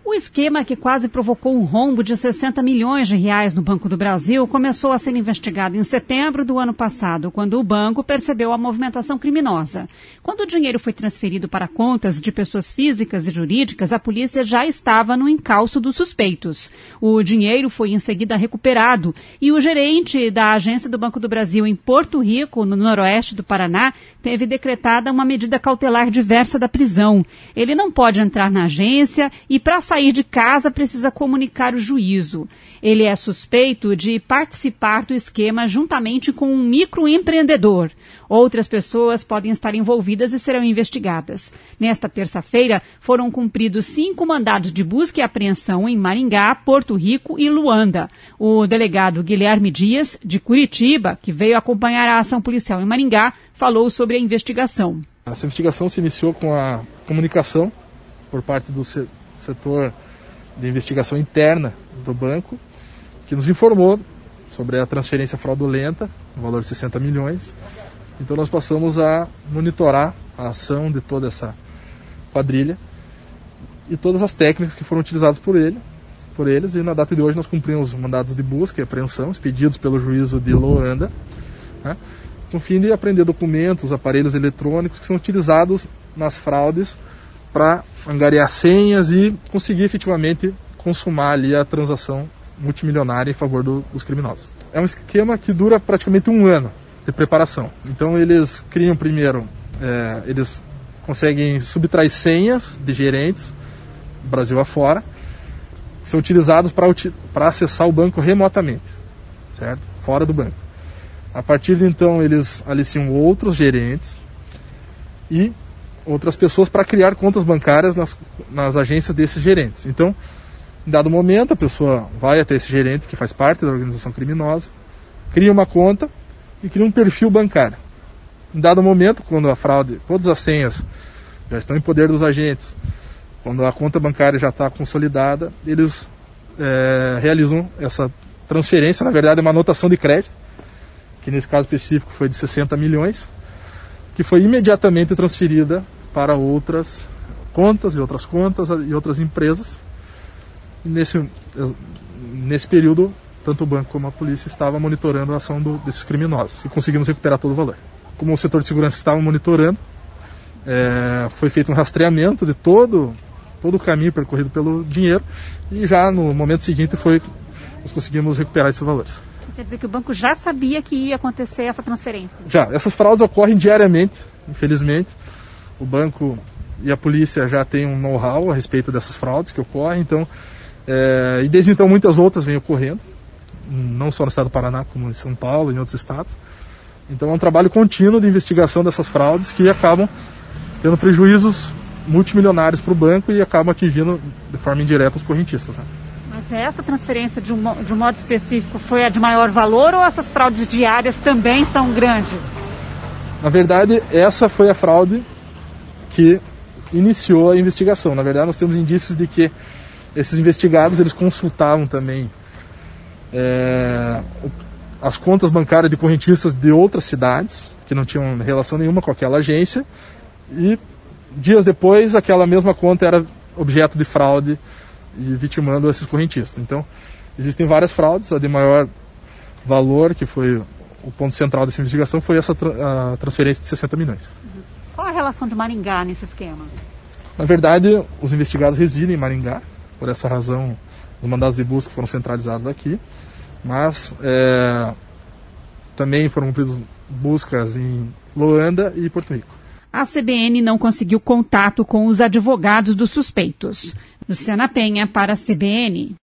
O esquema que quase provocou um rombo de 60 milhões de reais no Banco do Brasil começou a ser investigado em setembro do ano passado, quando o banco percebeu a movimentação criminosa. Quando o dinheiro foi transferido para contas de pessoas físicas e jurídicas, a polícia já estava no encalço dos suspeitos. O dinheiro foi em seguida recuperado e o gerente da agência do Banco do Brasil em Porto Rico, no noroeste do Paraná, teve decretada uma medida cautelar diversa da prisão. Ele não pode entrar na agência e, para sair de casa, precisa comunicar o juízo. Ele é suspeito de participar do esquema juntamente com um microempreendedor. Outras pessoas podem estar envolvidas e serão investigadas. Nesta terça-feira, foram cumpridos 5 mandados de busca e apreensão em Maringá, Porto Rico e Luanda. O delegado Guilherme Dias, de Curitiba, que veio acompanhar a ação policial em Maringá, falou sobre a investigação. Essa investigação se iniciou com a comunicação por parte do setor de investigação interna do banco, que nos informou sobre a transferência fraudulenta, no valor de 60 milhões. Então nós passamos a monitorar a ação de toda essa quadrilha e todas as técnicas que foram utilizadas por eles, e na data de hoje nós cumprimos mandados de busca e apreensão expedidos pelo juízo de Luanda, né, com o fim de apreender documentos, aparelhos eletrônicos que são utilizados nas fraudes para angariar senhas e conseguir efetivamente consumar ali a transação multimilionária em favor dos criminosos. É um esquema que dura praticamente um ano de preparação. Então eles criam primeiro, eles conseguem subtrair senhas de gerentes do Brasil afora, que são utilizados para acessar o banco remotamente, certo? Fora do banco. A partir de então eles aliciam outros gerentes e outras pessoas para criar contas bancárias nas agências desses gerentes. Então, em dado momento, a pessoa vai até esse gerente, que faz parte da organização criminosa, cria uma conta e cria um perfil bancário. Em dado momento, quando a fraude, todas as senhas já estão em poder dos agentes, quando a conta bancária já está consolidada, eles realizam essa transferência. Na verdade, é uma anotação de crédito, que nesse caso específico foi de 60 milhões, que foi imediatamente transferida para outras contas e outras empresas. E nesse período, tanto o banco como a polícia estavam monitorando a ação desses criminosos e conseguimos recuperar todo o valor. Como o setor de segurança estava monitorando, foi feito um rastreamento de todo o caminho percorrido pelo dinheiro e já no momento seguinte nós conseguimos recuperar esses valores. Quer dizer que o banco já sabia que ia acontecer essa transferência? Já. Essas fraudes ocorrem diariamente, infelizmente. O banco e a polícia já têm um know-how a respeito dessas fraudes que ocorrem. Então, e desde então muitas outras vêm ocorrendo, não só no estado do Paraná, como em São Paulo e em outros estados. Então é um trabalho contínuo de investigação dessas fraudes que acabam tendo prejuízos multimilionários para o banco e acabam atingindo de forma indireta os correntistas, né? Mas essa transferência de um modo específico foi a de maior valor ou essas fraudes diárias também são grandes? Na verdade, essa foi a fraude que iniciou a investigação. Na verdade, nós temos indícios de que esses investigados eles consultavam também as contas bancárias de correntistas de outras cidades, que não tinham relação nenhuma com aquela agência, e dias depois aquela mesma conta era objeto de fraude e vitimando esses correntistas. Então, existem várias fraudes. A de maior valor, que foi o ponto central dessa investigação, foi essa a transferência de 60 milhões. Qual a relação de Maringá nesse esquema? Na verdade, os investigados residem em Maringá, por essa razão os mandados de busca foram centralizados aqui, mas também foram cumpridas buscas em Luanda e Porto Rico. A CBN não conseguiu contato com os advogados dos suspeitos. Luciana Penha para a CBN.